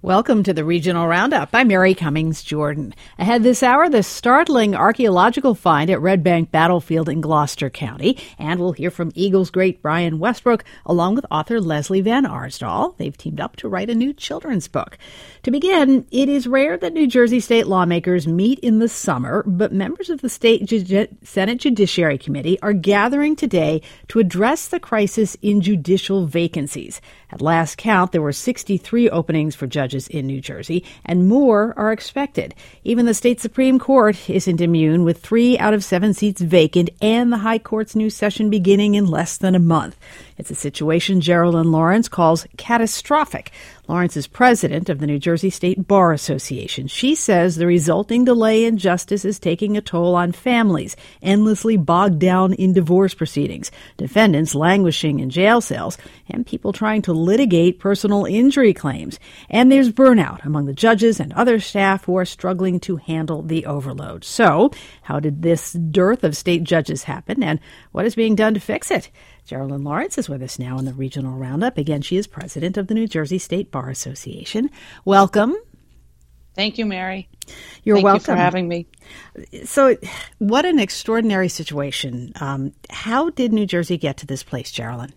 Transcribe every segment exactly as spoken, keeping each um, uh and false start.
Welcome to the Regional Roundup. I'm Mary Cummings Jordan. Ahead this hour, the startling archaeological find at Red Bank Battlefield in Gloucester County. And we'll hear from Eagles great Brian Westbrook, along with author Leslie Van Arsdal. They've teamed up to write a new children's book. To begin, it is rare that New Jersey state lawmakers meet in the summer, but members of the state Ju- Senate Judiciary Committee are gathering today to address the crisis in judicial vacancies. At last count, there were sixty-three openings for judges in New Jersey, and more are expected. Even the state Supreme Court isn't immune, with three out of seven seats vacant and the High Court's new session beginning in less than a month. It's a situation Geraldine Lawrence calls catastrophic. Lawrence is president of the New Jersey State Bar Association. She says the resulting delay in justice is taking a toll on families, endlessly bogged down in divorce proceedings, defendants languishing in jail cells, and people trying to litigate personal injury claims. And there's burnout among the judges and other staff who are struggling to handle the overload. So, how did this dearth of state judges happen, and what is being done to fix it? Geraldine Lawrence is with us now in the Regional Roundup. Again, she is president of the New Jersey State Bar Association. Welcome. Thank you, Mary. You're Thank welcome. you for having me. So, what an extraordinary situation. Um, how did New Jersey get to this place, Geraldine?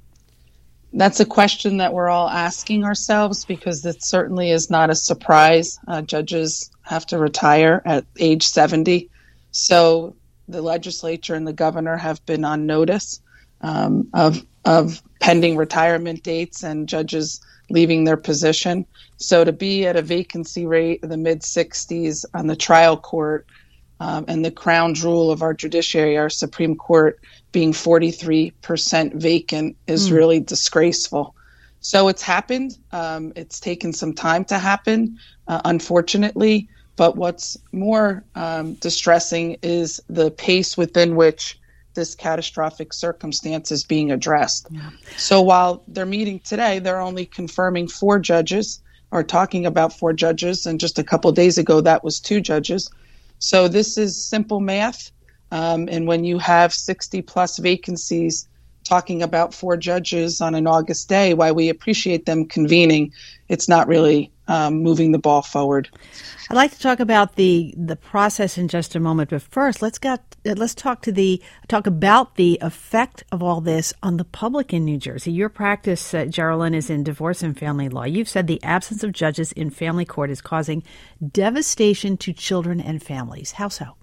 That's a question that we're all asking ourselves, because it certainly is not a surprise. Uh, judges have to retire at age seventy. So the legislature and the governor have been on notice um, of of pending retirement dates and judges leaving their position. So to be at a vacancy rate of the mid-sixties on the trial court um, and the crown jewel of our judiciary, our Supreme Court, being forty-three percent vacant is mm. really disgraceful. So it's happened. Um, it's taken some time to happen, uh, unfortunately. But what's more um, distressing is the pace within which this catastrophic circumstance is being addressed. Yeah. So while they're meeting today, they're only confirming four judges, or talking about four judges. And just a couple of days ago, that was two judges. So this is simple math. Um, and when you have sixty plus vacancies, talking about four judges on an August day, while we appreciate them convening, it's not really um, moving the ball forward. I'd like to talk about the the process in just a moment, but first, let's got let's talk to the talk about the effect of all this on the public in New Jersey. Your practice, uh, Geraldine, is in divorce and family law. You've said the absence of judges in family court is causing devastation to children and families. How so?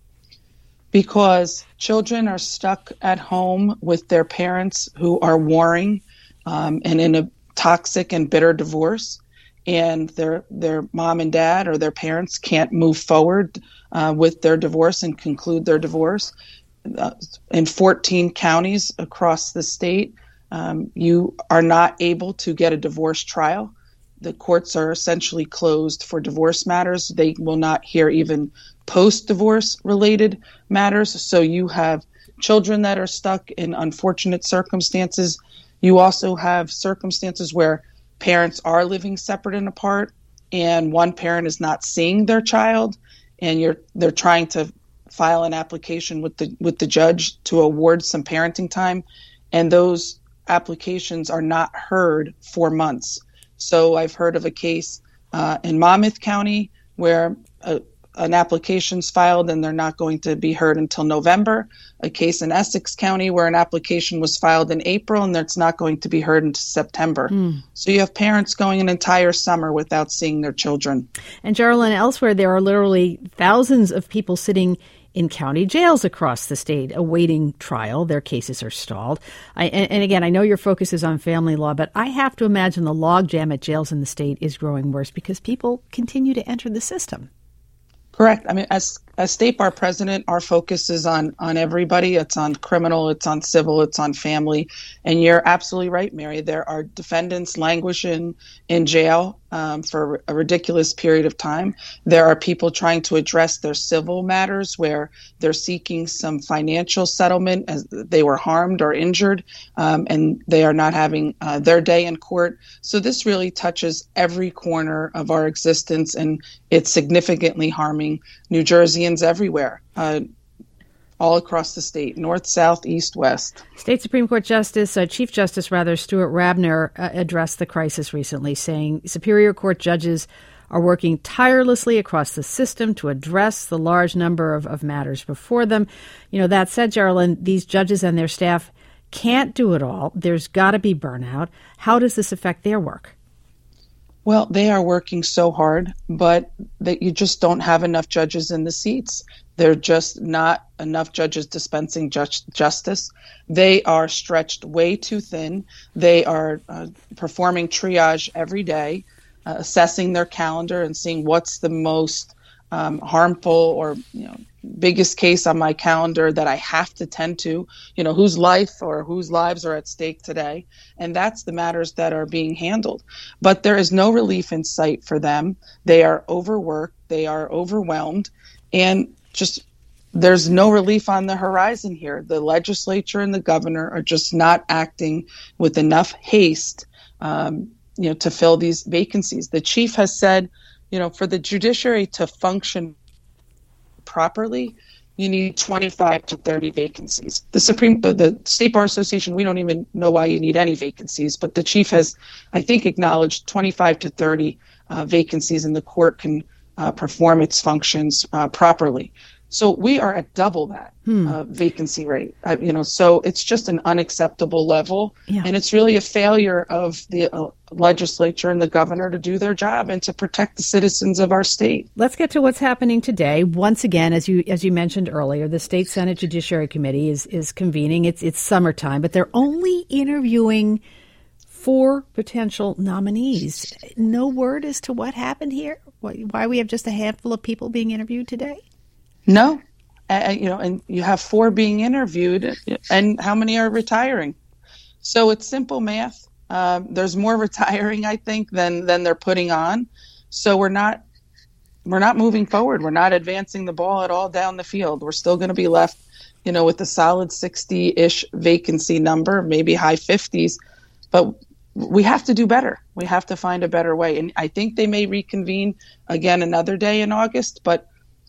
Because children are stuck at home with their parents who are warring um, and in a toxic and bitter divorce, and their their mom and dad or their parents can't move forward uh, with their divorce and conclude their divorce. Uh, in fourteen counties across the state, um, you are not able to get a divorce trial. The courts are essentially closed for divorce matters. They will not hear even post-divorce related matters. So you have children that are stuck in unfortunate circumstances. You also have circumstances where parents are living separate and apart, and one parent is not seeing their child, and you're they're trying to file an application with the with the judge to award some parenting time, and those applications are not heard for months. So I've heard of a case uh, in Monmouth County where a, an application's filed and they're not going to be heard until November. A case in Essex County where an application was filed in April and it's not going to be heard until September. Mm. So you have parents going an entire summer without seeing their children. And Geraldine, elsewhere there are literally thousands of people sitting in county jails across the state awaiting trial. Their cases are stalled. I, and, and again, I know your focus is on family law, but I have to imagine the logjam at jails in the state is growing worse because people continue to enter the system. Correct. I mean, as as State Bar President, our focus is on on everybody. It's on criminal, it's on civil, it's on family. And you're absolutely right, Mary. There are defendants languishing in jail um, for a ridiculous period of time. There are people trying to address their civil matters where they're seeking some financial settlement as they were harmed or injured, um, and they are not having uh, their day in court. So this really touches every corner of our existence, and it's significantly harming New Jerseyans everywhere. Uh, all across the state, north, south, east, west. State Supreme Court Justice, uh, Chief Justice, rather, Stuart Rabner uh, addressed the crisis recently, saying Superior Court judges are working tirelessly across the system to address the large number of, of matters before them. You know, that said, Geraldine, these judges and their staff can't do it all. There's got to be burnout. How does this affect their work? Well, they are working so hard, but that you just don't have enough judges in the seats. There are just not enough judges dispensing ju- justice. They are stretched way too thin. They are uh, performing triage every day, uh, assessing their calendar and seeing what's the most um, harmful or, you know, biggest case on my calendar that I have to tend to, you know, whose life or whose lives are at stake today. And that's the matters that are being handled. But there is no relief in sight for them. They are overworked. They are overwhelmed. And just there's no relief on the horizon here. The legislature and the governor are just not acting with enough haste, um, you know, to fill these vacancies. The chief has said, you know, for the judiciary to function properly, you need twenty-five to thirty vacancies. The Supreme, the State Bar Association, we don't even know why you need any vacancies, but the chief has, I think, acknowledged twenty-five to thirty uh, vacancies, and the court can uh, perform its functions uh, properly. So we are at double that hmm. uh, vacancy rate. Uh, you know, so it's just an unacceptable level, yeah. and it's really a failure of the uh, legislature and the governor to do their job and to protect the citizens of our state. Let's get to what's happening today. Once again, as you as you mentioned earlier, the State Senate Judiciary Committee is is convening. It's it's summertime, but they're only interviewing four potential nominees. No word as to what happened here. Why we have just a handful of people being interviewed today? No, uh, you know, and you have four being interviewed, and how many are retiring? So it's simple math. Um, there's more retiring, I think, than than they're putting on. So we're not we're not moving forward. We're not advancing the ball at all down the field. We're still going to be left, you know, with a solid sixty-ish vacancy number, maybe high fifties. But we have to do better. We have to find a better way. And I think they may reconvene again another day in August, but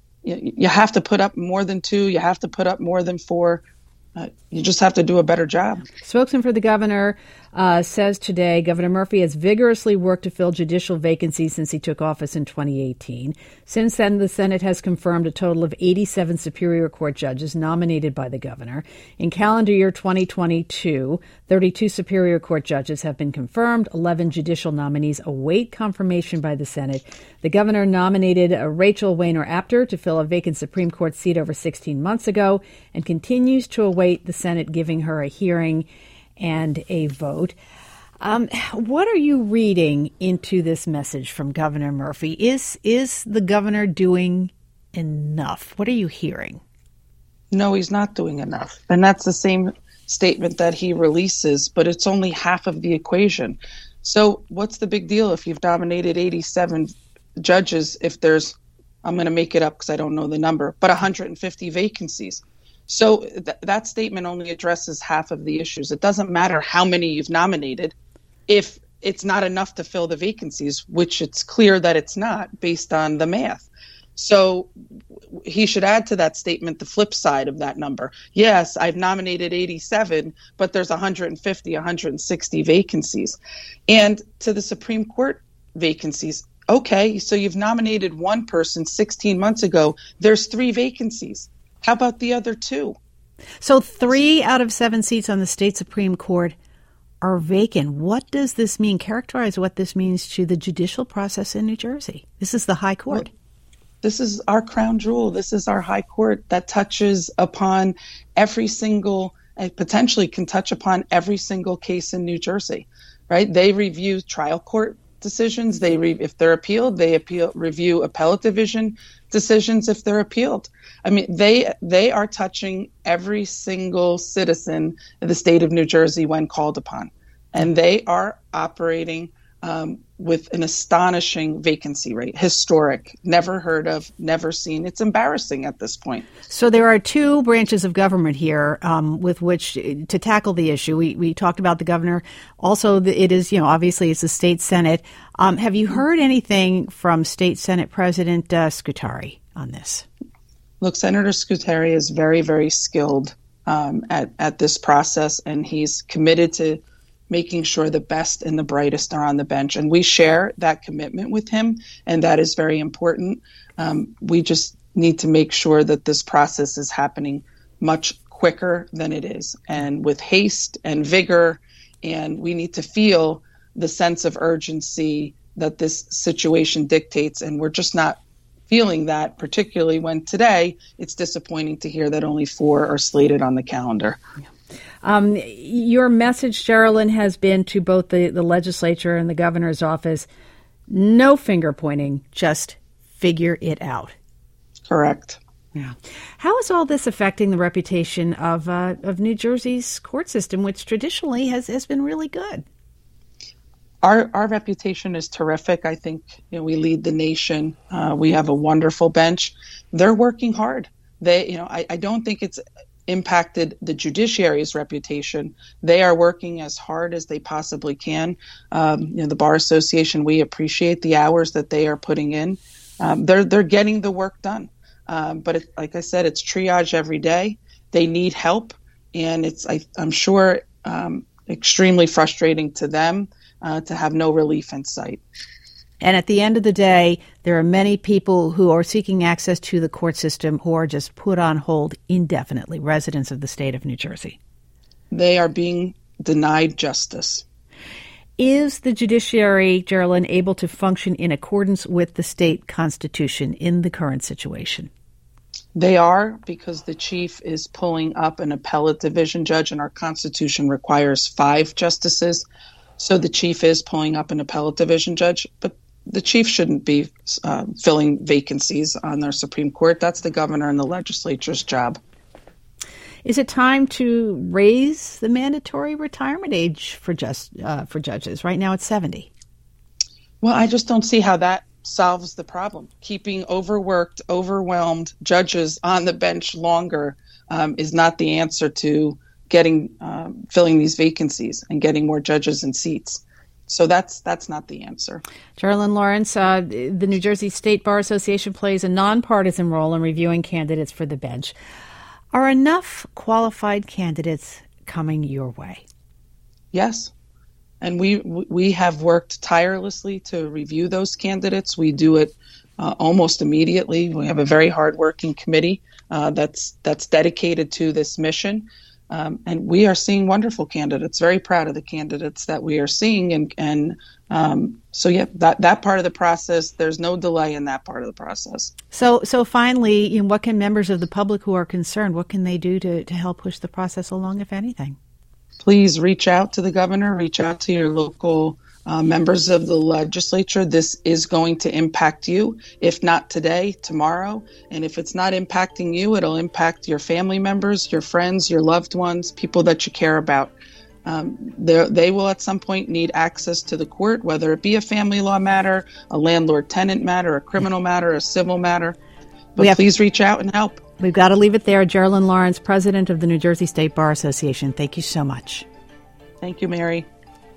you have to put up more than two. You have to put up more than four. Uh, you just have to do a better job. Spokesman for the governor uh, says today Governor Murphy has vigorously worked to fill judicial vacancies since he took office in twenty eighteen. Since then, the Senate has confirmed a total of eighty-seven Superior Court judges nominated by the governor. In calendar year twenty twenty-two, thirty-two Superior Court judges have been confirmed. eleven judicial nominees await confirmation by the Senate. The governor nominated uh, Rachel Wayner Apter to fill a vacant Supreme Court seat over sixteen months ago and continues to await the Senate giving her a hearing and a vote. Um, what are you reading into this message from Governor Murphy? Is is the governor doing enough? What are you hearing? No, he's not doing enough. And that's the same statement that he releases, but it's only half of the equation. So what's the big deal if you've nominated eighty-seven judges if there's, I'm going to make it up because I don't know the number, but one hundred fifty vacancies? So th- that statement only addresses half of the issues. It doesn't matter how many you've nominated if it's not enough to fill the vacancies, which it's clear that it's not based on the math. So he should add to that statement the flip side of that number. Yes, I've nominated eighty-seven, but there's one hundred fifty, one hundred sixty vacancies. And to the Supreme Court vacancies, okay, so you've nominated one person sixteen months ago. There's three vacancies. How about the other two? So three out of seven seats on the state Supreme Court are vacant. What does this mean? Characterize what this means to the judicial process in New Jersey. This is the high court. Well, this is our crown jewel. This is our high court that touches upon every single, and potentially can touch upon every single case in New Jersey, right? They review trial court decisions. They re- if they're appealed, they appeal review appellate division decisions if they're appealed. I mean, they they are touching every single citizen in the state of New Jersey when called upon, and they are operating um, with an astonishing vacancy rate, historic, never heard of, never seen. It's embarrassing at this point. So there are two branches of government here um, with which to tackle the issue. We we talked about the governor. Also, the, it is, you know, obviously it's the state Senate. Um, have you heard anything from State Senate President uh, Scutari on this? Look, Senator Scuteri is very, very skilled um, at, at this process, and he's committed to making sure the best and the brightest are on the bench. And we share that commitment with him, and that is very important. Um, we just need to make sure that this process is happening much quicker than it is, and with haste and vigor, and we need to feel the sense of urgency that this situation dictates, and we're just not feeling that, particularly when today it's disappointing to hear that only four are slated on the calendar. Um, your message, Geraldine, has been to both the, the legislature and the governor's office, no finger pointing, just figure it out. Correct. Yeah. How is all this affecting the reputation of uh, of New Jersey's court system, which traditionally has, has been really good? Our our reputation is terrific. I think you know, we lead the nation. Uh, we have a wonderful bench. They're working hard. They, you know, I, I don't think it's impacted the judiciary's reputation. They are working as hard as they possibly can. Um, you know, the Bar Association, we appreciate the hours that they are putting in. Um, they're they're getting the work done. Um, but it, like I said, it's triage every day. They need help, and it's I, I'm sure um, extremely frustrating to them uh, to have no relief in sight. And at the end of the day, there are many people who are seeking access to the court system who are just put on hold indefinitely, residents of the state of New Jersey. They are being denied justice. Is the judiciary, Geraldine, able to function in accordance with the state constitution in the current situation? They are, because the chief is pulling up an appellate division judge, and our Constitution requires five justices. So the chief is pulling up an appellate division judge, but the chief shouldn't be uh, filling vacancies on their Supreme Court. That's the governor and the legislature's job. Is it time to raise the mandatory retirement age for just uh, for judges? Right now it's seventy. Well, I just don't see how that solves the problem. Keeping overworked, overwhelmed judges on the bench longer um, is not the answer to getting uh, filling these vacancies and getting more judges in seats. So that's that's not the answer. Geraldine Lawrence, uh, the New Jersey State Bar Association plays a nonpartisan role in reviewing candidates for the bench. Are enough qualified candidates coming your way? Yes. And we we have worked tirelessly to review those candidates. We do it uh, almost immediately. We have a very hardworking committee uh, that's that's dedicated to this mission. Um, and we are seeing wonderful candidates, very proud of the candidates that we are seeing. And, and um, so, yeah, that, that part of the process, there's no delay in that part of the process. So so finally, you know, what can members of the public who are concerned, what can they do to, to help push the process along, if anything? Please reach out to the governor, reach out to your local uh, members of the legislature. This is going to impact you, if not today, tomorrow. And if it's not impacting you, it'll impact your family members, your friends, your loved ones, people that you care about. Um, they will at some point need access to the court, whether it be a family law matter, a landlord-tenant matter, a criminal matter, a civil matter. But have, please reach out and help. We've got to leave it there. Geraldine Lawrence, president of the New Jersey State Bar Association. Thank you so much. Thank you, Mary.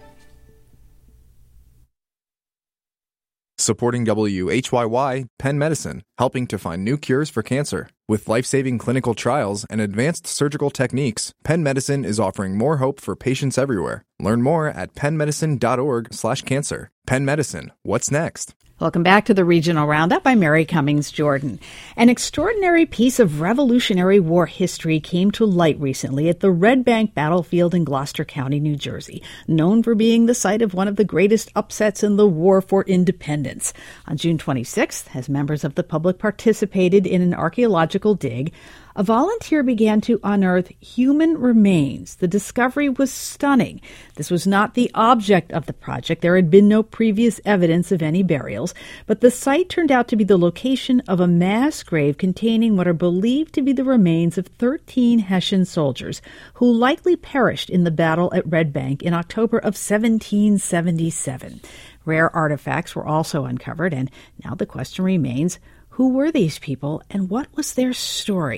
Supporting W H Y Y, Penn Medicine, helping to find new cures for cancer. With life-saving clinical trials and advanced surgical techniques, Penn Medicine is offering more hope for patients everywhere. Learn more at pennmedicine.org slash cancer. Penn Medicine, what's next? Welcome back to the Regional Roundup. I'm Mary Cummings Jordan. An extraordinary piece of Revolutionary War history came to light recently at the Red Bank battlefield in Gloucester County, New Jersey, known for being the site of one of the greatest upsets in the War for Independence. On June twenty-sixth, as members of the public participated in an archaeological dig, a volunteer began to unearth human remains. The discovery was stunning. This was not the object of the project. There had been no previous evidence of any burials, but the site turned out to be the location of a mass grave containing what are believed to be the remains of thirteen Hessian soldiers who likely perished in the battle at Red Bank in October of seventeen seventy-seven. Rare artifacts were also uncovered, and now the question remains, who were these people and what was their story?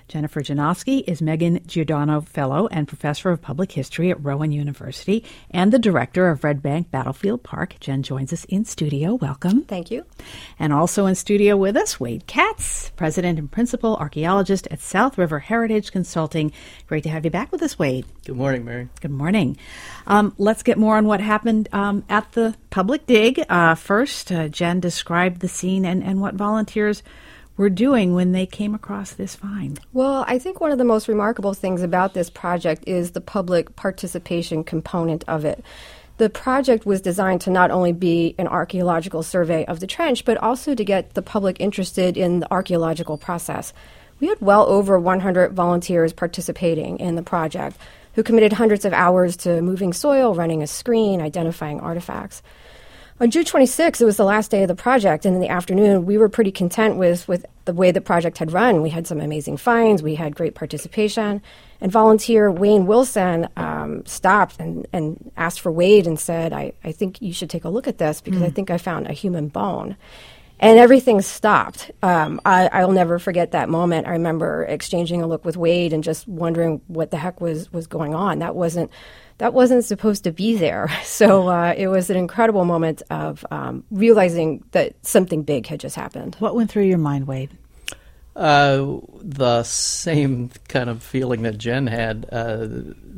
Jennifer Janowski is Megan Giordano Fellow and Professor of Public History at Rowan University and the Director of Red Bank Battlefield Park. Jen joins us in studio. Welcome. Thank you. And also in studio with us, Wade Katz, President and Principal Archaeologist at South River Heritage Consulting. Great to have you back with us, Wade. Good morning, Mary. Good morning. Um, let's get more on what happened um, at the public dig. Uh, first, uh, Jen described the scene and, and what volunteers were doing when they came across this find. Well, I think one of the most remarkable things about this project is the public participation component of it. The project was designed to not only be an archaeological survey of the trench, but also to get the public interested in the archaeological process. We had well over one hundred volunteers participating in the project who committed hundreds of hours to moving soil, running a screen, identifying artifacts. On June twenty-sixth, it was the last day of the project, and in the afternoon, we were pretty content with, with the way the project had run. We had some amazing finds, we had great participation, and volunteer Wayne Wilson um, stopped and, and asked for Wade and said, I, I think you should take a look at this because mm. I think I found a human bone. And everything stopped. Um, I, I'll never forget that moment. I remember exchanging a look with Wade and just wondering what the heck was, was going on. That wasn't that wasn't supposed to be there. So uh, it was an incredible moment of um, realizing that something big had just happened. What went through your mind, Wade? Uh, the same kind of feeling that Jen had. Uh,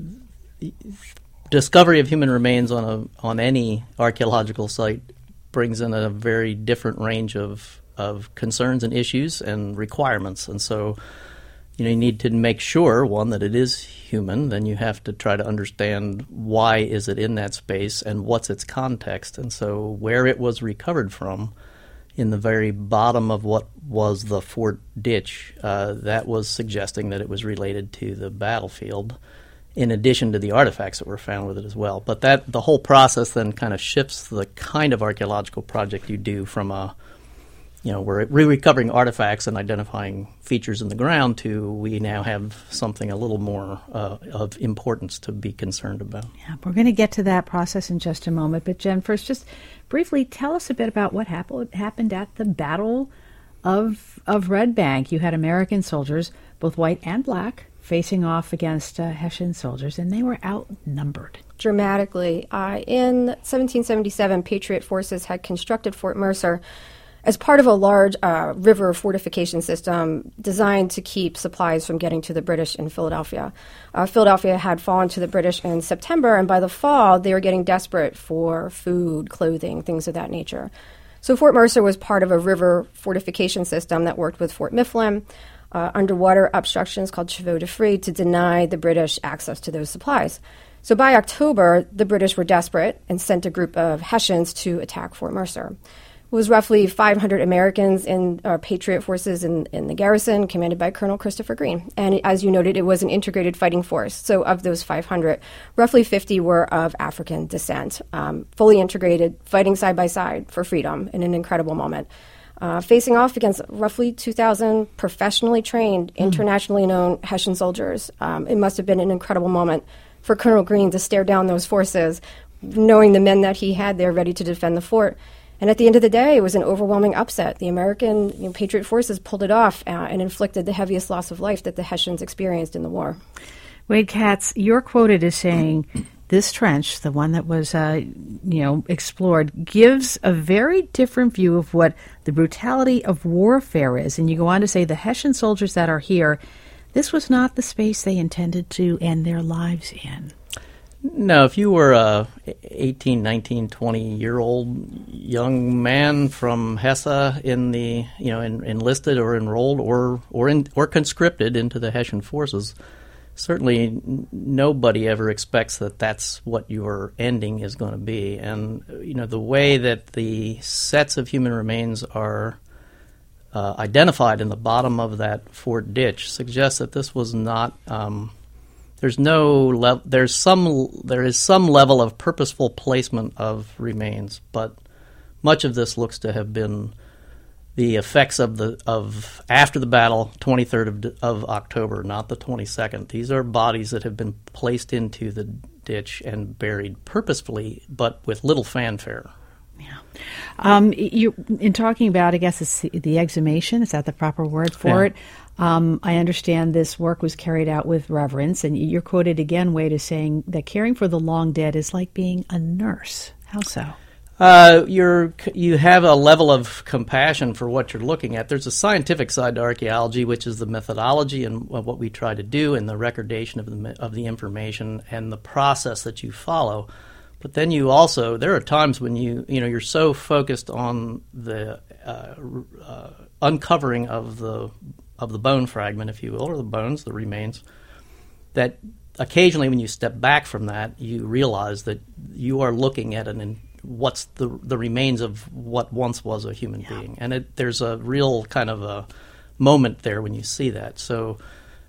discovery of human remains on a on any archaeological site brings in a very different range of of concerns and issues and requirements. And so, you know, you need to make sure, one, that it is human. Then you have to try to understand why is it in that space and what's its context. And so where it was recovered from, in the very bottom of what was the fort ditch, uh, that was suggesting that it was related to the battlefield, in addition to the artifacts that were found with it as well. But that the whole process then kind of shifts the kind of archaeological project you do from a, you know, we're re-recovering artifacts and identifying features in the ground to we now have something a little more uh, of importance to be concerned about. Yeah, we're going to get to that process in just a moment. But Jen, first, just briefly tell us a bit about what happened happened at the Battle of of Red Bank. You had American soldiers, both white and black, facing off against uh, Hessian soldiers, and they were outnumbered. Dramatically. Uh, in seventeen seventy-seven, Patriot forces had constructed Fort Mercer as part of a large uh, river fortification system designed to keep supplies from getting to the British in Philadelphia. Uh, Philadelphia had fallen to the British in September, and by the fall, they were getting desperate for food, clothing, things of that nature. So Fort Mercer was part of a river fortification system that worked with Fort Mifflin, Uh, underwater obstructions called chevaux de frise to deny the British access to those supplies. So by October, the British were desperate and sent a group of Hessians to attack Fort Mercer. It was roughly five hundred Americans in uh, Patriot forces in, in the garrison, commanded by Colonel Christopher Green. And as you noted, it was an integrated fighting force. So of those five hundred, roughly fifty were of African descent, um, fully integrated, fighting side by side for freedom in an incredible moment. Uh, facing off against roughly two thousand professionally trained, mm. internationally known Hessian soldiers. Um, it must have been an incredible moment for Colonel Green to stare down those forces, knowing the men that he had there ready to defend the fort. And at the end of the day, it was an overwhelming upset. The American you know, Patriot forces pulled it off uh, and inflicted the heaviest loss of life that the Hessians experienced in the war. Wade Katz, you're quoted as saying, this trench, the one that was, uh, you know, explored, gives a very different view of what the brutality of warfare is. And you go on to say the Hessian soldiers that are here, this was not the space they intended to end their lives in. No, if you were a eighteen, nineteen, twenty-year-old young man from Hesse in the, you know, en- enlisted or enrolled or or in, or conscripted into the Hessian forces, certainly n- nobody ever expects that that's what your ending is going to be. And, you know, the way that the sets of human remains are uh, identified in the bottom of that fort ditch suggests that this was not... Um, There's no le- there's some there is some level of purposeful placement of remains, but much of this looks to have been the effects of the of after the battle, twenty-third of, of October, not the twenty-second. These are bodies that have been placed into the ditch and buried purposefully, but with little fanfare. Yeah. Um, you in talking about, I guess, it's the exhumation. Is that the proper word for Yeah. it? Um, I understand this work was carried out with reverence, and you're quoted again, Wade, as saying that caring for the long dead is like being a nurse. How so? Uh, you're you have a level of compassion for what you're looking at. There's a scientific side to archaeology, which is the methodology and what we try to do, and the recordation of the of the information and the process that you follow. But then you also, there are times when you you know you're so focused on the uh, uh, uncovering of the of the bone fragment, if you will, or the bones, the remains, that occasionally when you step back from that, you realize that you are looking at an what's the the remains of what once was a human yeah. being, and it, there's a real kind of a moment there when you see that. So,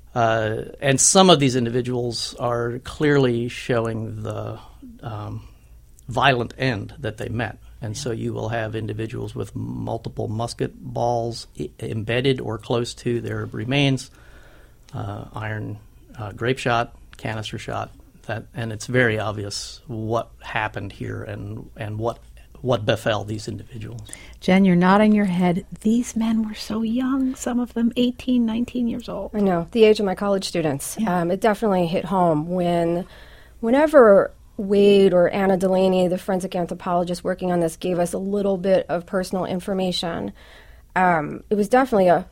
uh, and some of these individuals are clearly showing the um, violent end that they met, and yeah. so you will have individuals with multiple musket balls I- embedded or close to their remains, uh, iron uh, grape shot, canister shot. That, and it's very obvious what happened here and and what what befell these individuals. Jen, you're nodding your head. These men were so young, some of them eighteen, nineteen years old. I know, the age of my college students. Yeah. Um, it definitely hit home when, whenever Wade or Anna Delaney, the forensic anthropologist working on this, gave us a little bit of personal information. Um, it was definitely a...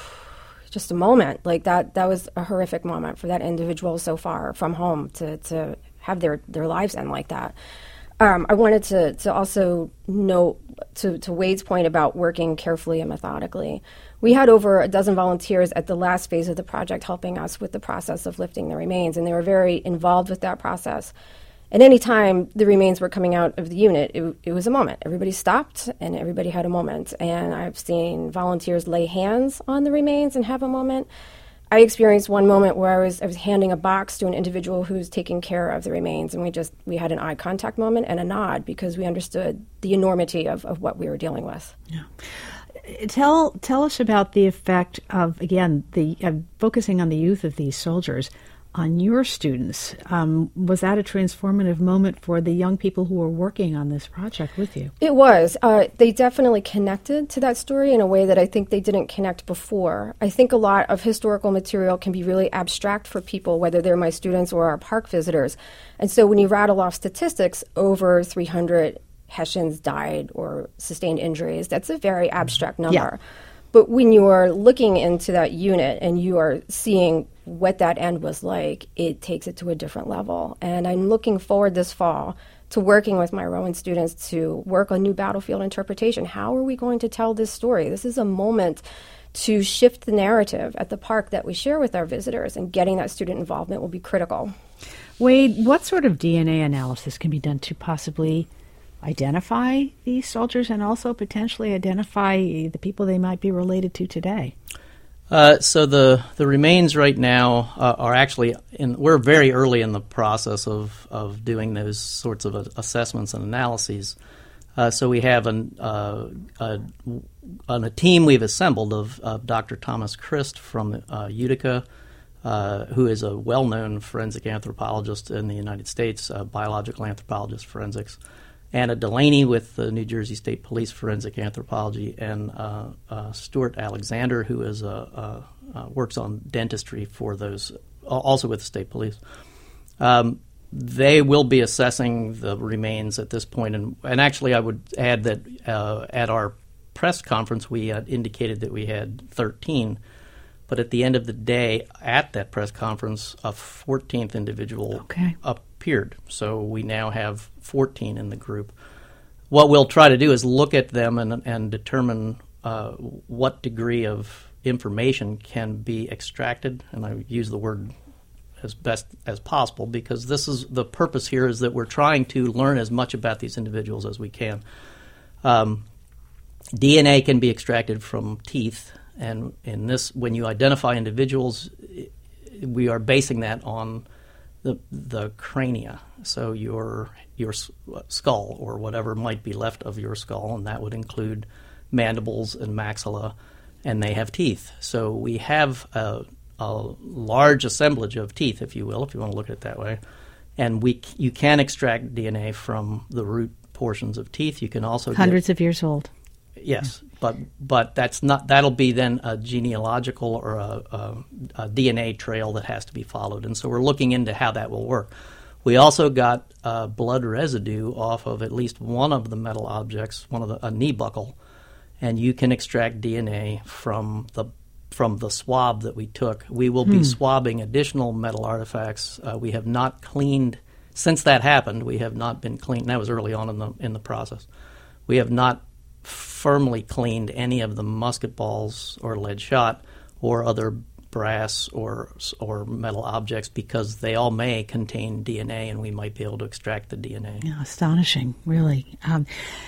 just a moment like that. That was a horrific moment for that individual so far from home to, to have their, their lives end like that. Um, I wanted to, to also note to, to Wade's point about working carefully and methodically. We had over a dozen volunteers at the last phase of the project helping us with the process of lifting the remains, and they were very involved with that process. At any time the remains were coming out of the unit, it, it was a moment. Everybody stopped and everybody had a moment. And I've seen volunteers lay hands on the remains and have a moment. I experienced one moment where I was I was handing a box to an individual who was taking care of the remains, and we just we had an eye contact moment and a nod because we understood the enormity of, of what we were dealing with. Yeah. Tell tell us about the effect of, again, the uh, focusing on the youth of these soldiers on your students. Um, was that a transformative moment for the young people who were working on this project with you? It was. Uh, they definitely connected to that story in a way that I think they didn't connect before. I think a lot of historical material can be really abstract for people, whether they're my students or our park visitors. And so when you rattle off statistics, over three hundred Hessians died or sustained injuries, that's a very abstract number. Yeah. But when you are looking into that unit and you are seeing what that end was like, it takes it to a different level. And I'm looking forward this fall to working with my Rowan students to work on new battlefield interpretation. How are we going to tell this story? This is a moment to shift the narrative at the park that we share with our visitors, and getting that student involvement will be critical. Wade, what sort of D N A analysis can be done to possibly identify these soldiers and also potentially identify the people they might be related to today? Uh, so the the remains right now uh, are actually in. We're very early in the process of, of doing those sorts of assessments and analyses. Uh, so we have an, uh, a, on a team we've assembled of, of Doctor Thomas Christ from uh, Utica, uh, who is a well-known forensic anthropologist in the United States, uh, biological anthropologist forensics. Anna Delaney with the New Jersey State Police Forensic Anthropology, and uh, uh, Stuart Alexander, who is uh, uh, uh, works on dentistry for those, also with the State Police. Um, they will be assessing the remains at this point, and, and actually I would add that uh, at our press conference we had indicated that we had thirteen, but at the end of the day at that press conference a fourteenth individual okay. appeared. So we now have fourteen in the group. What we'll try to do is look at them and, and determine uh, what degree of information can be extracted, and I use the word as best as possible because this is the purpose here is that we're trying to learn as much about these individuals as we can. Um, D N A can be extracted from teeth, and in this, when you identify individuals, we are basing that on the the crania, so your your skull or whatever might be left of your skull, and that would include mandibles and maxilla, and they have teeth. So we have a, a large assemblage of teeth, if you will, if you want to look at it that way, and we you can extract D N A from the root portions of teeth. You can also hundreds get, of years old. Yes, yeah. but but that's not that'll be then a genealogical or a, a, a D N A trail that has to be followed, and so we're looking into how that will work. We also got uh, blood residue off of at least one of the metal objects, one of the a knee buckle, and you can extract D N A from the from the swab that we took. We will be hmm. swabbing additional metal artifacts. Uh, we have not cleaned since that happened. We have not been cleaned. That was early on in the in the process. We have not firmly cleaned any of the musket balls or lead shot or other brass or or metal objects because they all may contain D N A, and we might be able to extract the D N A. Yeah, astonishing, really. Um,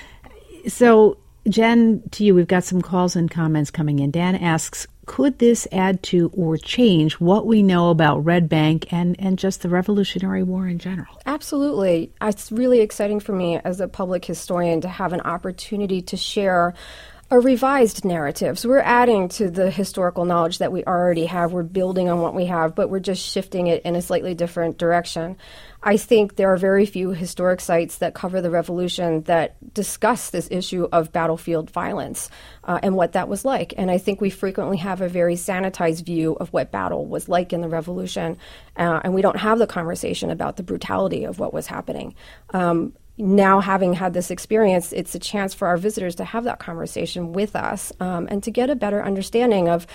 so, Jen, to you, we've got some calls and comments coming in. Dan asks, could this add to or change what we know about Red Bank and, and just the Revolutionary War in general? Absolutely. It's really exciting for me as a public historian to have an opportunity to share a revised narrative. So we're adding to the historical knowledge that we already have. We're building on what we have, but we're just shifting it in a slightly different direction. I think there are very few historic sites that cover the Revolution that discuss this issue of battlefield violence uh, and what that was like. And I think we frequently have a very sanitized view of what battle was like in the Revolution, uh, and we don't have the conversation about the brutality of what was happening. Um, Now, having had this experience, it's a chance for our visitors to have that conversation with us um, and to get a better understanding of,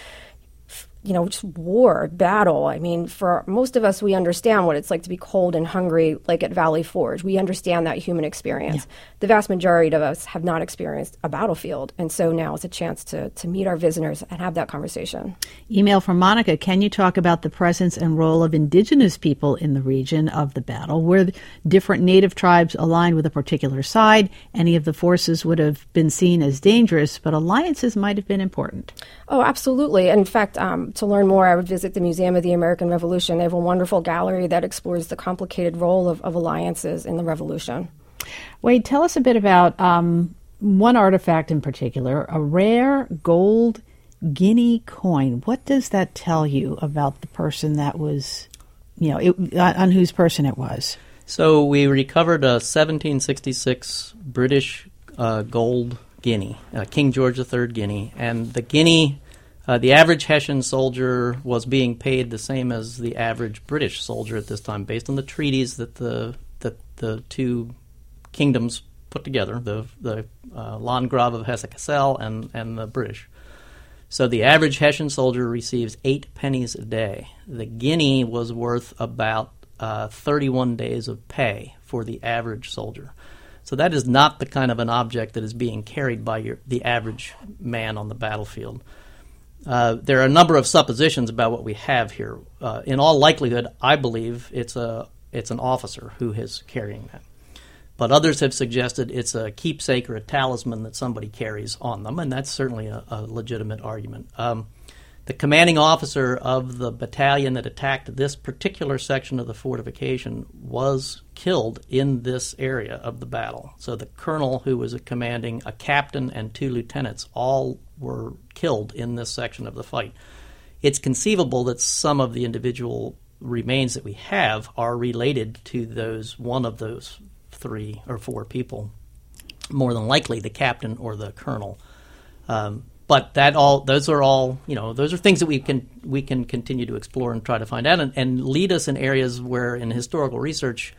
you know, just war, battle. I mean, for most of us, we understand what it's like to be cold and hungry, like at Valley Forge. We understand that human experience. Yeah. The vast majority of us have not experienced a battlefield, and so now it's a chance to, to meet our visitors and have that conversation. Email from Monica. Can you talk about the presence and role of indigenous people in the region of the battle? Were different native tribes aligned with a particular side? Any of the forces would have been seen as dangerous, but alliances might have been important. Oh, absolutely. In fact, um, to learn more, I would visit the Museum of the American Revolution. They have a wonderful gallery that explores the complicated role of, of alliances in the Revolution. Wade, tell us a bit about um, one artifact in particular, a rare gold guinea coin. What does that tell you about the person that was, you know, it, on whose person it was? So we recovered a seventeen sixty-six British uh, gold guinea, uh, King George the Third guinea, and the guinea, uh, the average Hessian soldier was being paid the same as the average British soldier at this time, based on the treaties that the that the two kingdoms put together, the the uh, Landgrave of Hesse-Kassel and and the British. So the average Hessian soldier receives eight pennies a day. The guinea was worth about uh, thirty-one days of pay for the average soldier. So that is not the kind of an object that is being carried by your, the average man on the battlefield. Uh, there are a number of suppositions about what we have here. Uh, in all likelihood, I believe it's a it's an officer who is carrying that. But others have suggested it's a keepsake or a talisman that somebody carries on them, and that's certainly a, a legitimate argument. Um, the commanding officer of the battalion that attacked this particular section of the fortification was killed in this area of the battle. So the colonel who was commanding, a captain, and two lieutenants all were killed in this section of the fight. It's conceivable that some of the individual remains that we have are related to those one of those three or four people, more than likely the captain or the colonel. Um, but that all those are all you know those are things that we can we can continue to explore and try to find out and, and lead us in areas where in historical research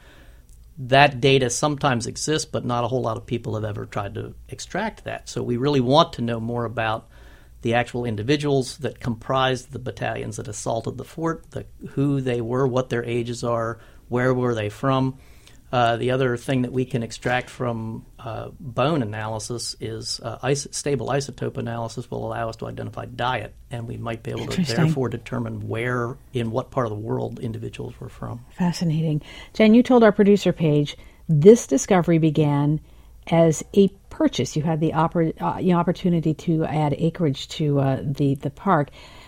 that data sometimes exists, but not a whole lot of people have ever tried to extract that. So we really want to know more about the actual individuals that comprised the battalions that assaulted the fort, the, who they were, what their ages are, where were they from. Uh, the other thing that we can extract from uh, bone analysis is uh, is- stable isotope analysis will allow us to identify diet, and we might be able to therefore determine where, in what part of the world individuals were from. Fascinating. Jen, you told our producer, Paige, this discovery began as a purchase. You had the oppor- uh, you know, opportunity to add acreage to uh, the, the park.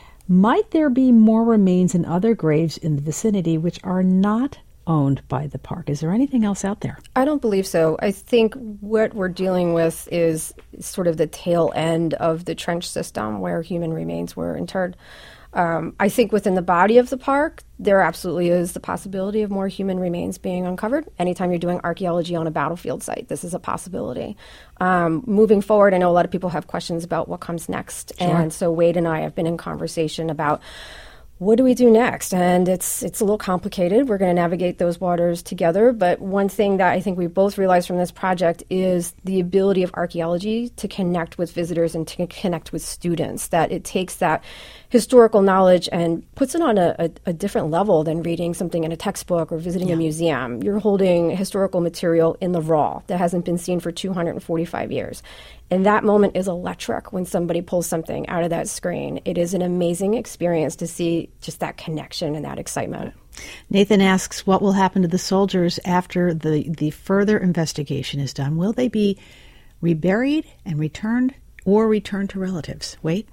Might there be more remains in other graves in the vicinity which are not owned by the park? Is there anything else out there? I don't believe so. I think what we're dealing with is sort of the tail end of the trench system where human remains were interred. Um, I think within the body of the park, there absolutely is the possibility of more human remains being uncovered. Anytime you're doing archaeology on a battlefield site, this is a possibility. Um, moving forward, I know a lot of people have questions about what comes next. Sure. And so Wade and I have been in conversation about what do we do next? And it's it's a little complicated. We're going to navigate those waters together. But one thing that I think we both realized from this project is the ability of archaeology to connect with visitors and to connect with students, that it takes that historical knowledge and puts it on a, a, a different level than reading something in a textbook or visiting yeah. a museum. You're holding historical material in the raw that hasn't been seen for two hundred forty-five years. And that moment is electric when somebody pulls something out of that screen. It is an amazing experience to see just that connection and that excitement. Nathan asks, what will happen to the soldiers after the, the further investigation is done? Will they be reburied and returned or returned to relatives? Wait.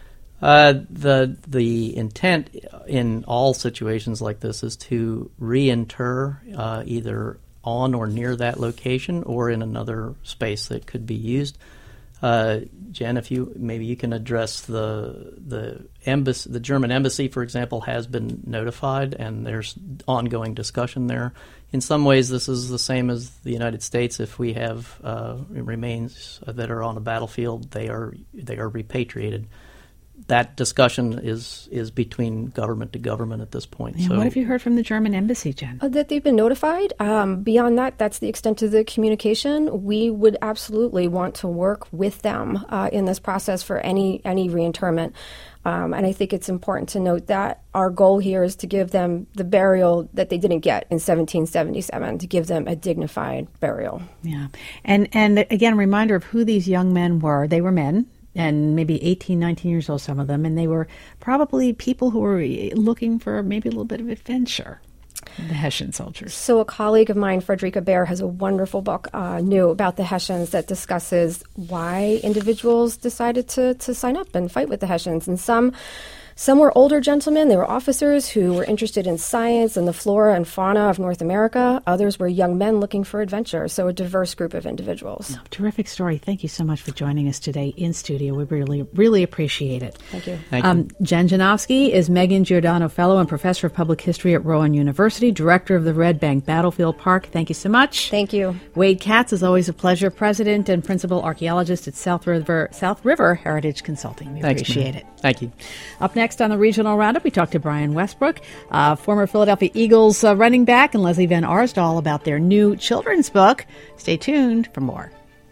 Uh, the the intent in all situations like this is to reinter uh, either on or near that location or in another space that could be used. Uh, Jen, if you maybe you can address the the embassy, the German embassy, for example, has been notified, and there's ongoing discussion there. In some ways, this is the same as the United States. If we have uh, remains that are on a battlefield, they are they are repatriated. That discussion is is between government to government at this point. Yeah, so, what have you heard from the German embassy, Jen? Uh, that they've been notified. Um, beyond that, that's the extent of the communication. We would absolutely want to work with them uh, in this process for any any reinterment. Um, and I think it's important to note that our goal here is to give them the burial that they didn't get in seventeen seventy-seven, to give them a dignified burial. Yeah. And, and again, a reminder of who these young men were. They were men. And maybe eighteen, nineteen years old, some of them. And they were probably people who were looking for maybe a little bit of adventure, the Hessian soldiers. So a colleague of mine, Frederica Baer, has a wonderful book, uh, new, about the Hessians that discusses why individuals decided to, to sign up and fight with the Hessians. And some... Some were older gentlemen. They were officers who were interested in science and the flora and fauna of North America. Others were young men looking for adventure. So a diverse group of individuals. Oh, terrific story. Thank you so much for joining us today in studio. We really, really appreciate it. Thank you. Thank um, you. Jen Janowski is Megan Giordano Fellow and Professor of Public History at Rowan University, Director of the Red Bank Battlefield Park. Thank you so much. Thank you. Wade Katz, is always a pleasure, President and Principal Archaeologist at South River, South River Heritage Consulting. We Thanks, appreciate man. it. Thank you. Up next on the Regional Roundup, we talked to Brian Westbrook, uh, former Philadelphia Eagles uh, running back, and Leslie Van Arsdal about their new children's book. Stay tuned for more.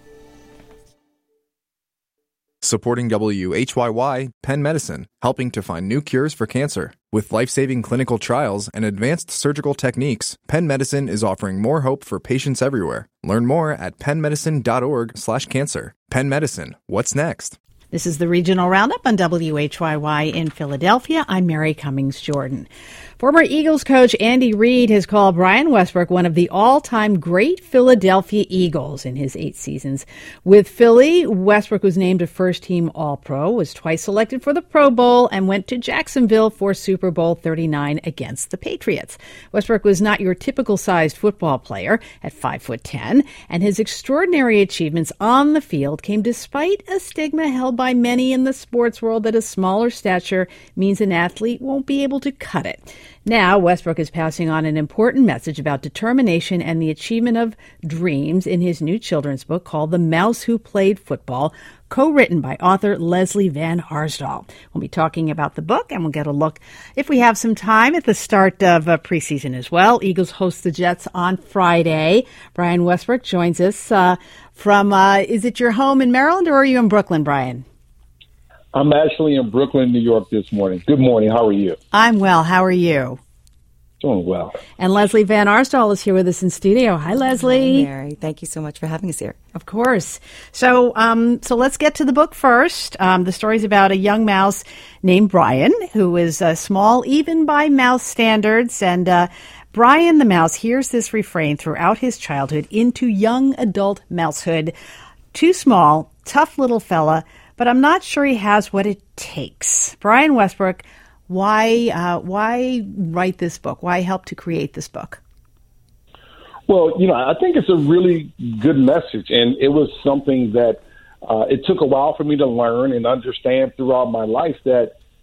Supporting W H Y Y, Penn Medicine, helping to find new cures for cancer. With life-saving clinical trials and advanced surgical techniques, Penn Medicine is offering more hope for patients everywhere. Learn more at pennmedicine.org slash cancer. Penn Medicine, what's next? This is the Regional Roundup on W H Y Y in Philadelphia. I'm Mary Cummings Jordan. Former Eagles coach Andy Reid has called Brian Westbrook one of the all-time great Philadelphia Eagles in his eight seasons. With Philly, Westbrook was named a first-team All-Pro, was twice selected for the Pro Bowl, and went to Jacksonville for Super Bowl thirty-nine against the Patriots. Westbrook was not your typical-sized football player at five foot ten, and his extraordinary achievements on the field came despite a stigma held by many in the sports world that a smaller stature means an athlete won't be able to cut it. Now, Westbrook is passing on an important message about determination and the achievement of dreams in his new children's book called The Mouse Who Played Football, co-written by author Leslie Van Arsdal. We'll be talking about the book, and we'll get a look, if we have some time, at the start of uh, preseason as well. Eagles host the Jets on Friday. Brian Westbrook joins us uh, from, uh, is it your home in Maryland, or are you in Brooklyn, Brian? I'm actually in Brooklyn, New York this morning. Good morning. How are you? I'm well. How are you? Doing well. And Leslie Van Arsdal is here with us in studio. Hi, Leslie. Hi, Mary. Thank you so much for having us here. Of course. So, um, so let's get to the book first. Um, the story's about a young mouse named Brian, who is uh, small, even by mouse standards. And uh, Brian the mouse hears this refrain throughout his childhood into young adult mousehood. Too small, tough little fella, but I'm not sure he has what it takes. Brian Westbrook, why uh, why write this book? Why help to create this book? Well, you know, I think it's a really good message, and it was something that uh, it took a while for me to learn and understand throughout my life, that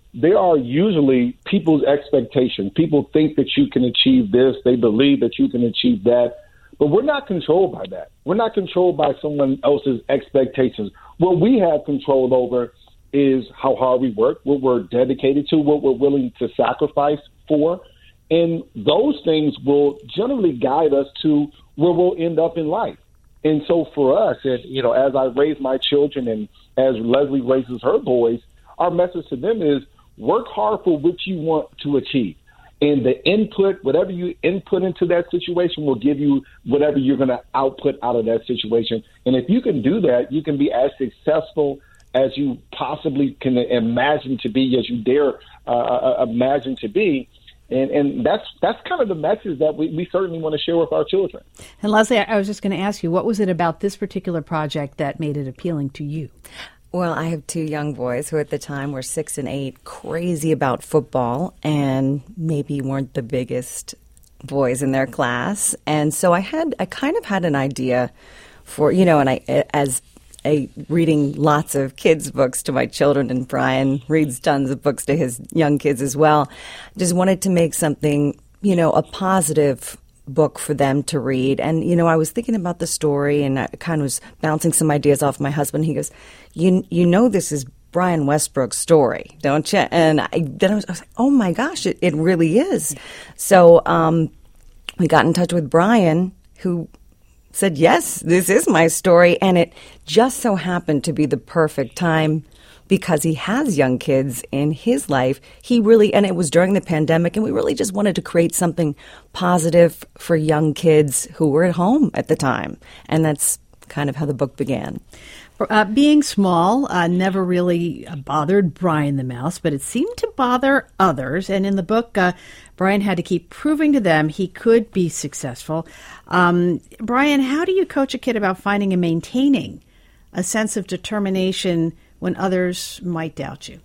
they are usually people's expectations. People think that you can achieve this. They believe that you can achieve that. But we're not controlled by that. We're not controlled by someone else's expectations. What we have control over is how hard we work, what we're dedicated to, what we're willing to sacrifice for. And those things will generally guide us to where we'll end up in life. And so for us, and, you know, as I raise my children and as Leslie raises her boys, our message to them is work hard for what you want to achieve. And the input, whatever you input into that situation will give you whatever you're going to output out of that situation. And if you can do that, you can be as successful as you possibly can imagine to be, as you dare uh, imagine to be. And, and that's that's kind of the message that we, we certainly want to share with our children. And Leslie, I was just going to ask you, what was it about this particular project that made it appealing to you? Well, I have two young boys who at the time were six and eight, crazy about football, and maybe weren't the biggest boys in their class. And so I had, I kind of had an idea for, you know, and I, as a reading lots of kids' books to my children, and Brian reads tons of books to his young kids as well, just wanted to make something, you know, a positive book for them to read. And, you know, I was thinking about the story, and I kind of was bouncing some ideas off my husband. He goes, you you know this is Brian Westbrook's story, don't you? And I, then I was, I was like, oh my gosh, it, it really is. So um, we got in touch with Brian, who said, yes, this is my story. And it just so happened to be the perfect time because he has young kids in his life. He really, and it was during the pandemic, and we really just wanted to create something positive for young kids who were at home at the time. And that's kind of how the book began. Uh, being small uh, never really bothered Brian the Mouse, but it seemed to bother others. And in the book, uh, Brian had to keep proving to them he could be successful. Um, Brian, how do you coach a kid about finding and maintaining a sense of determination when others might doubt you?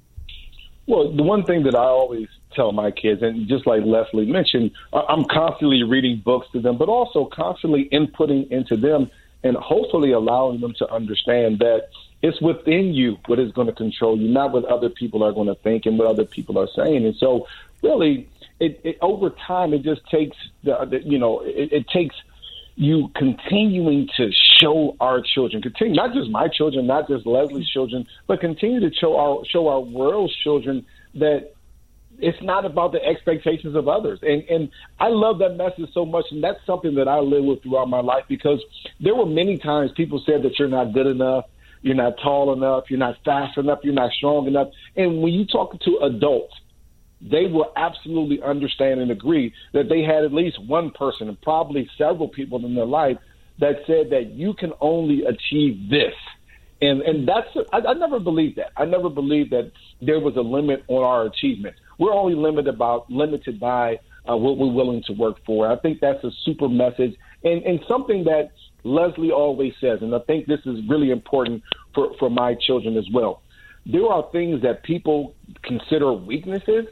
Well, the one thing that I always tell my kids, and just like Leslie mentioned, I'm constantly reading books to them, but also constantly inputting into them and hopefully allowing them to understand that it's within you what is going to control you, not what other people are going to think and what other people are saying. And so really, it, it over time, it just takes, the, the you know, it, it takes you continuing to show our children, continue, not just my children, not just Leslie's children, but continue to show our, show our world's children that it's not about the expectations of others. And and I love that message so much, and that's something that I live with throughout my life, because there were many times people said that you're not good enough, you're not tall enough, you're not fast enough, you're not strong enough. And when you talk to adults, they will absolutely understand and agree that they had at least one person, and probably several people in their life, that said that you can only achieve this. And and that's I, I never believed that. I never believed that there was a limit on our achievement. We're only limited about limited by uh, what we're willing to work for. I think that's a super message, and, and something that Leslie always says, and I think this is really important for, for my children as well. There are things that people consider weaknesses,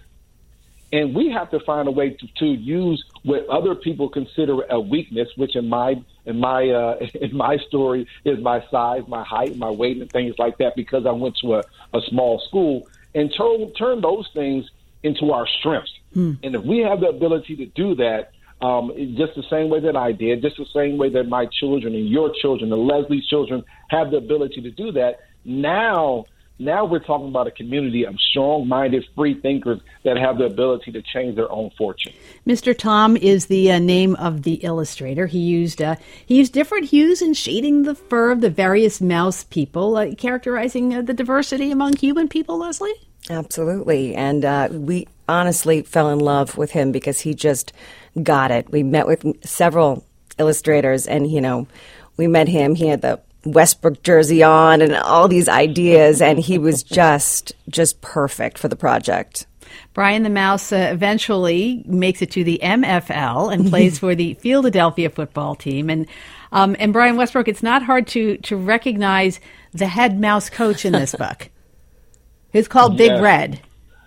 and we have to find a way to, to use what other people consider a weakness, which in my in my uh, in my story is my size, my height, my weight, and things like that, because I went to a, a small school, and turn turn those things into our strengths. Hmm. And if we have the ability to do that, um, just the same way that I did, just the same way that my children and your children and Leslie's children have the ability to do that, now now we're talking about a community of strong-minded, free thinkers that have the ability to change their own fortune. Mister Tom is the uh, name of the illustrator. He used uh, he used different hues in shading the fur of the various mouse people, uh, characterizing uh, the diversity among human people, Leslie? Absolutely. And uh, we honestly fell in love with him because he just got it. We met with several illustrators, and, you know, we met him. He had the Westbrook jersey on and all these ideas, and he was just just perfect for the project. Brian the Mouse uh, eventually makes it to the M F L and plays for the Philadelphia football team. And um, and Brian Westbrook, it's not hard to, to recognize the head mouse coach in this book. It's called Big yes. Red.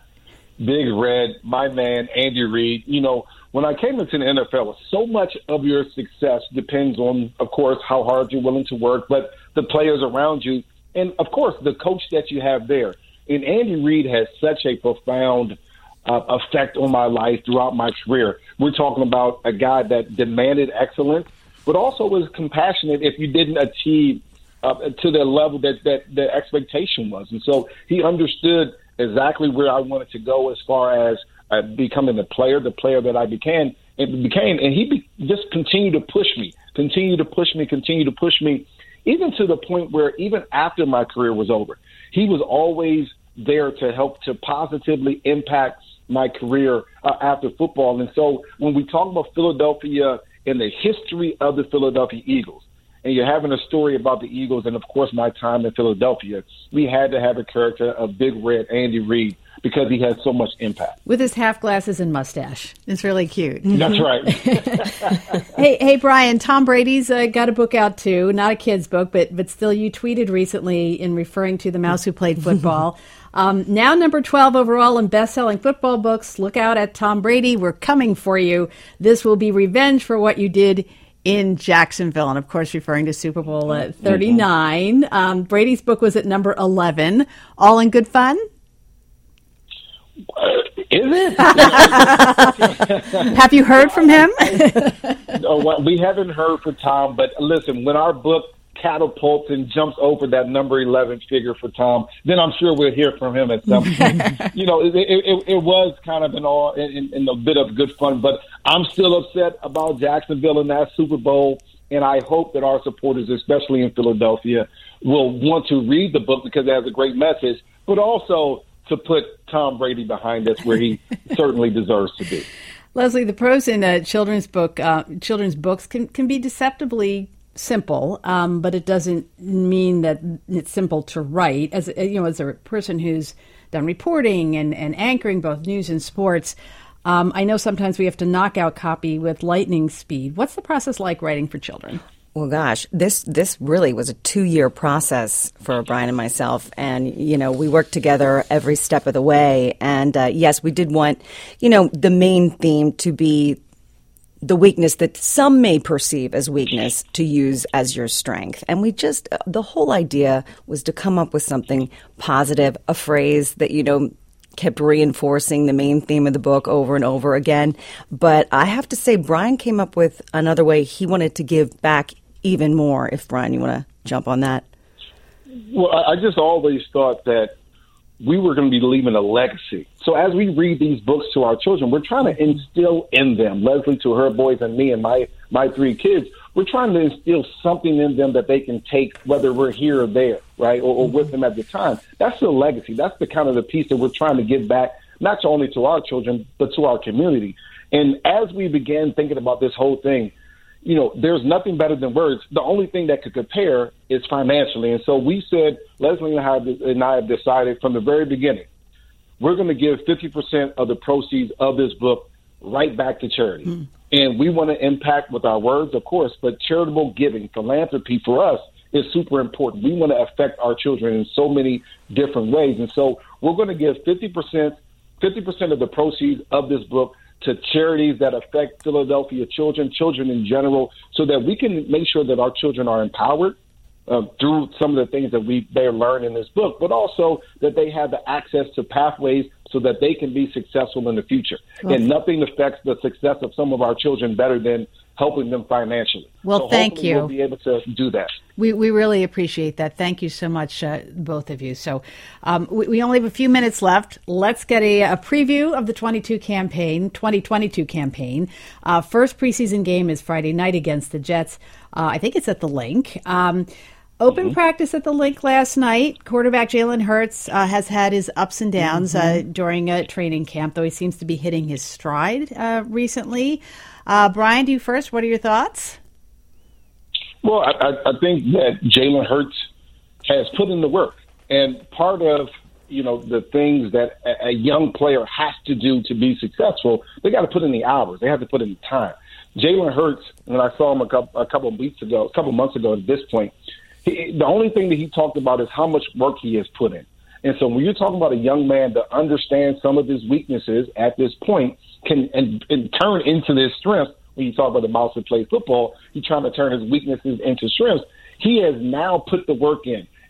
Big Red, my man, Andy Reid. You know, when I came into the N F L, so much of your success depends on, of course, how hard you're willing to work, but the players around you, and, of course, the coach that you have there. And Andy Reid has such a profound uh, effect on my life throughout my career. We're talking about a guy that demanded excellence, but also was compassionate if you didn't achieve uh, to the level that, that the expectation was. And so he understood exactly where I wanted to go as far as uh, becoming the player, the player that I became. And became, and he be, just continued to push me, continue to push me, continue to push me, even to the point where even after my career was over, he was always there to help to positively impact my career uh, after football. And so when we talk about Philadelphia and the history of the Philadelphia Eagles, and you're having a story about the Eagles and, of course, my time in Philadelphia, we had to have a character of Big Red Andy Reid because he had so much impact. With his half glasses and mustache. It's really cute. That's right. hey, hey, Brian, Tom Brady's uh, got a book out, too. Not a kid's book, but but still you tweeted recently in referring to the mouse who played football. um, now number twelve overall in best-selling football books. Look out at Tom Brady. We're coming for you. This will be revenge for what you did in Jacksonville, and of course referring to Super Bowl uh, thirty-nine. Um, Brady's book was at number eleven. All in good fun? Uh, is it? Have you heard from him? No, well, we haven't heard from Tom, but listen, when our book catapults and jumps over that number eleven figure for Tom, then I'm sure we'll hear from him at some point. You know, it, it, it was kind of an all in, in a bit of good fun, but I'm still upset about Jacksonville in that Super Bowl, and I hope that our supporters, especially in Philadelphia, will want to read the book because it has a great message, but also to put Tom Brady behind us where he certainly deserves to be. Leslie, the prose in a children's book, uh, children's books can, can be deceptively simple, um, but it doesn't mean that it's simple to write. As you know, as a person who's done reporting and, and anchoring both news and sports, um, I know sometimes we have to knock out copy with lightning speed. What's the process like writing for children? Well, gosh, this this really was a two-year process for Brian and myself. And, you know, we worked together every step of the way. And, uh, yes, we did want, you know, the main theme to be the weakness that some may perceive as weakness to use as your strength. And we just, the whole idea was to come up with something positive, a phrase that, you know, kept reinforcing the main theme of the book over and over again. But I have to say, Brian came up with another way he wanted to give back even more. If, Brian, you want to jump on that? Well, I just always thought that we were going to be leaving a legacy. So as we read these books to our children, we're trying to instill in them, Leslie to her boys and me and my, my three kids, we're trying to instill something in them that they can take, whether we're here or there, right, or, or with them at the time. That's the legacy. That's the kind of the piece that we're trying to give back, not only to our children, but to our community. And as we began thinking about this whole thing, you know, there's nothing better than words. The only thing that could compare is financially. And so we said, Leslie and I, and I have decided from the very beginning, we're going to give fifty percent of the proceeds of this book right back to charity. Mm. And we want to impact with our words, of course, but charitable giving, philanthropy for us is super important. We want to affect our children in so many different ways. And so we're going to give fifty percent, fifty percent of the proceeds of this book to charities that affect Philadelphia children, children in general, so that we can make sure that our children are empowered uh, through some of the things that we they learn in this book, but also that they have the access to pathways so that they can be successful in the future. Well, and nothing affects the success of some of our children better than helping them financially. Well, so thank you. We'll be able to do that. We we really appreciate that. Thank you so much, uh, both of you. So um, we, we only have a few minutes left. Let's get a, a preview of the twenty-two campaign, twenty twenty-two campaign. Uh, first preseason game is Friday night against the Jets. Uh, I think it's at the Link. Um, Open mm-hmm. practice at the Link last night. Quarterback Jalen Hurts uh, has had his ups and downs mm-hmm. uh, during a training camp, though he seems to be hitting his stride uh, recently. Uh, Brian, do you first. What are your thoughts? Well, I, I think that Jalen Hurts has put in the work. And part of, you know, the things that a, a young player has to do to be successful, they got to put in the hours. They have to put in the time. Jalen Hurts, when I saw him a couple, a couple of weeks ago, a couple of months ago at this point, he, the only thing that he talked about is how much work he has put in. And so when you're talking about a young man to understand some of his weaknesses at this point can and, and turn into this strength, when you talk about the mouse that plays football, he's trying to turn his weaknesses into strengths. He has now put the work in.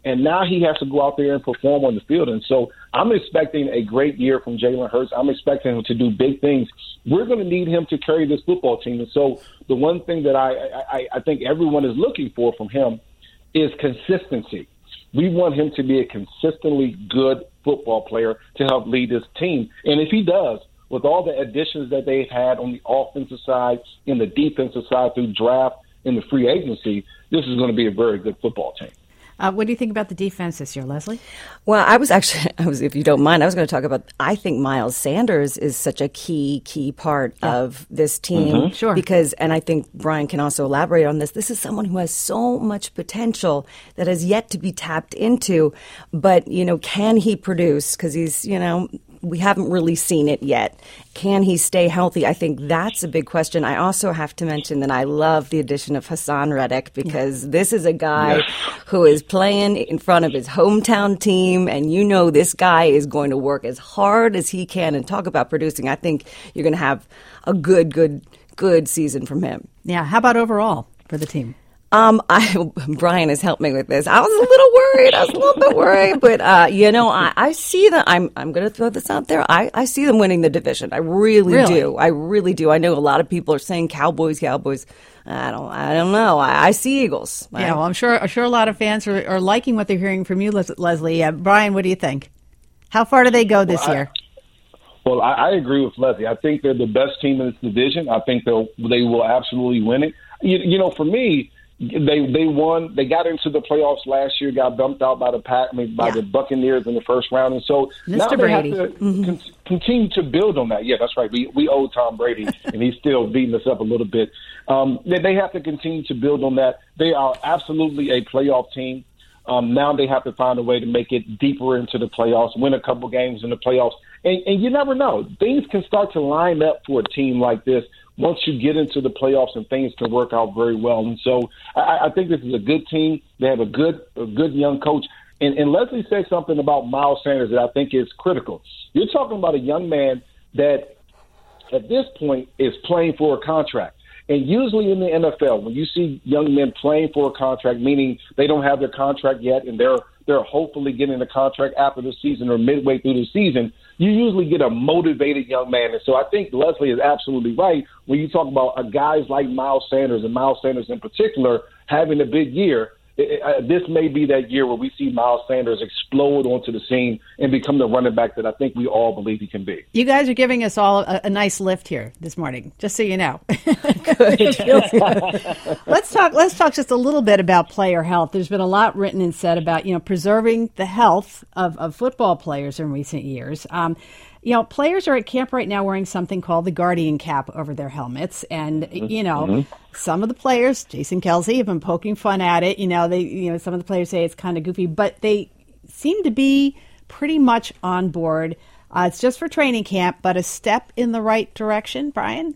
And now he has to go out there and perform on the field. And so I'm expecting a great year from Jalen Hurts. I'm expecting him to do big things. We're going to need him to carry this football team. And so the one thing that I, I, I think everyone is looking for from him is consistency. We want him to be a consistently good football player to help lead this team. And if he does, with all the additions that they've had on the offensive side, in the defensive side through draft, in the free agency, this is going to be a very good football team. Uh, what do you think about the defense this year, Leslie? Well, I was actually, I was, if you don't mind, I was going to talk about, I think Miles Sanders is such a key, key part yeah. of this team. Mm-hmm. Sure. Because, and I think Brian can also elaborate on this, this is someone who has so much potential that has yet to be tapped into. But, you know, can he produce? Because he's, you know, we haven't really seen it yet. Can he stay healthy? I think that's a big question. I also have to mention that I love the addition of Hassan Reddick because this is a guy yes. who is playing in front of his hometown team, and you know this guy is going to work as hard as he can. And talk about producing. I think you're going to have a good, good, good season from him. Yeah. How about overall for the team? Um, I, Brian has helped me with this. I was a little worried. I was a little bit worried, but, uh, you know, I, I see that I'm, I'm going to throw this out there. I, I see them winning the division. I really, really do. I really do. I know a lot of people are saying Cowboys, Cowboys. I don't, I don't know. I, I see Eagles. Yeah. I, well, I'm sure, I'm sure a lot of fans are, are liking what they're hearing from you, Les- Leslie. Uh, Brian, what do you think? How far do they go this well, year? I, well, I, I agree with Leslie. I think they're the best team in this division. I think they'll, they will absolutely win it. You, you know, for me, They they won. They got into the playoffs last year. Got bumped out by the Pack, I mean, by yeah. the Buccaneers in the first round, and so Mister now they Brady. have to mm-hmm. con- continue to build on that. Yeah, that's right. We we owe Tom Brady, and he's still beating us up a little bit. Um, they, they have to continue to build on that. They are absolutely a playoff team. Um, now they have to find a way to make it deeper into the playoffs, win a couple games in the playoffs, and, and you never know. Things can start to line up for a team like this once you get into the playoffs, and things can work out very well. And so I, I think this is a good team. They have a good a good young coach. And, and Leslie said something about Miles Sanders that I think is critical. You're talking about a young man that at this point is playing for a contract. And usually in the N F L, when you see young men playing for a contract, meaning they don't have their contract yet and they're they're hopefully getting a contract after the season or midway through the season, you usually get a motivated young man. And so I think Leslie is absolutely right when you talk about uh, guys like Miles Sanders, and Miles Sanders in particular having a big year. It, uh, this may be that year where we see Miles Sanders explode onto the scene and become the running back that I think we all believe he can be. You guys are giving us all a, a nice lift here this morning, just so you know. Good. let's talk. Let's talk just a little bit about player health. There's been a lot written and said about you know preserving the health of, of football players in recent years. Um, You know, players are at camp right now wearing something called the Guardian cap over their helmets. And, you know, mm-hmm. some of the players, Jason Kelce, have been poking fun at it. You know, they, you know, some of the players say it's kind of goofy, but they seem to be pretty much on board. Uh, it's just for training camp, but a step in the right direction, Brian?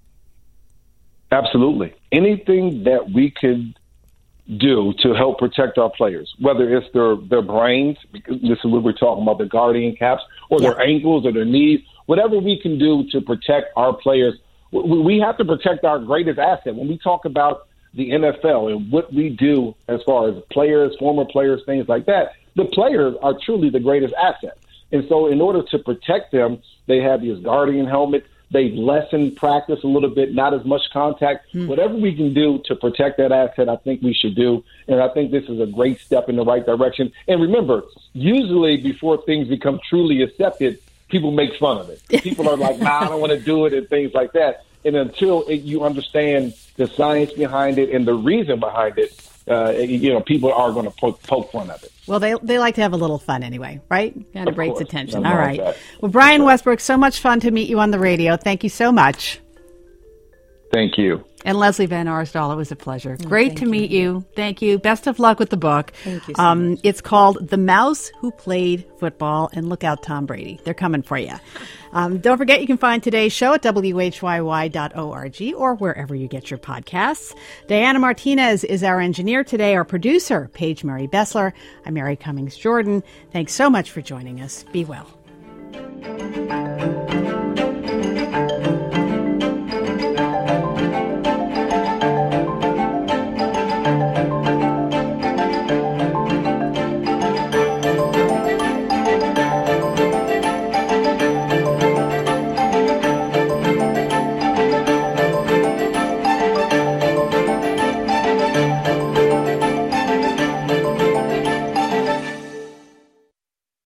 Absolutely. Anything that we could do to help protect our players, whether it's their, their brains, because this is what we're talking about, the Guardian caps, or yeah. their ankles or their knees, whatever we can do to protect our players. We, we have to protect our greatest asset. When we talk about the N F L and what we do as far as players, former players, things like that, the players are truly the greatest asset. And so in order to protect them, they have these Guardian helmets. They lessen practice a little bit, not as much contact. Hmm. Whatever we can do to protect that asset, I think we should do. And I think this is a great step in the right direction. And remember, usually before things become truly accepted, people make fun of it. People are like, nah, I don't want to do it and things like that. And until it, you understand the science behind it and the reason behind it, uh, you know, people are going to poke, poke fun of it. Well, they they like to have a little fun anyway, right? Kind of breaks attention. Nothing All right. Like well, Brian That's Westbrook, right. so much fun to meet you on the radio. Thank you so much. Thank you. And Leslie Van Arsdal, it was a pleasure. Oh, Great to you. meet you. Thank you. Best of luck with the book. Thank you so um, much. It's called The Mouse Who Played Football, and look out, Tom Brady. They're coming for you. Um, don't forget, you can find today's show at W H Y Y dot org or wherever you get your podcasts. Diana Martinez is our engineer today, our producer, Paige Mary Bessler. I'm Mary Cummings Jordan. Thanks so much for joining us. Be well.